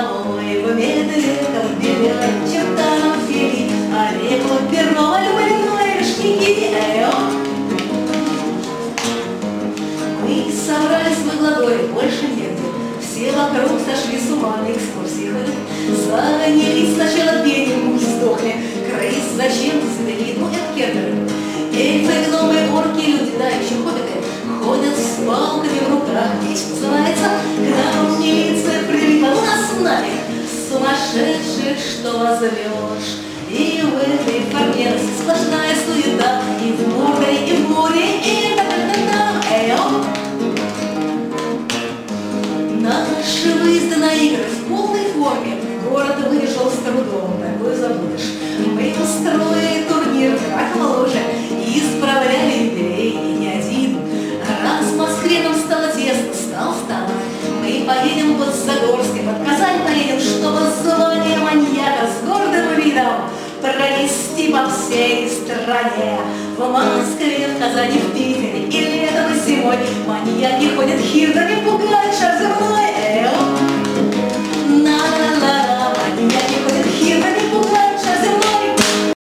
домой в медведках белых чертанов фили, а реку Пернова люблю ручники. Мы собрались в Глаголе, больше негде. Все вокруг сошли с ума, на экскурсии ходят. Занялись сначала пением, сдохли. Крыс зачем-то сидели, ну это кернеры. Эльфы, гномы, орки, люди, да, еще хоббиты. Ходят с палками в руках, вещь называется. К нам милиция привыкла, у нас нафиг сумасшедших, что возьмешь. И в этой форменции сплошная суета. И в море, и в море, и та-та-та-та. Наши выезды на игры в полной форме. Город выезжал с трудом, такое забудешь. Мы устроили турнир как моложе и исправляли юбилей, и не один. Раз в Москве нам стало тесно, стал станок. Мы поедем под Загорской, под Казань поедем, чтобы звание маньяка с гордым видом пронести по всей стране. В Москве, в Казани, в Питере и летом, и зимой маньяки ходят хижинами, пугают шаг за мной.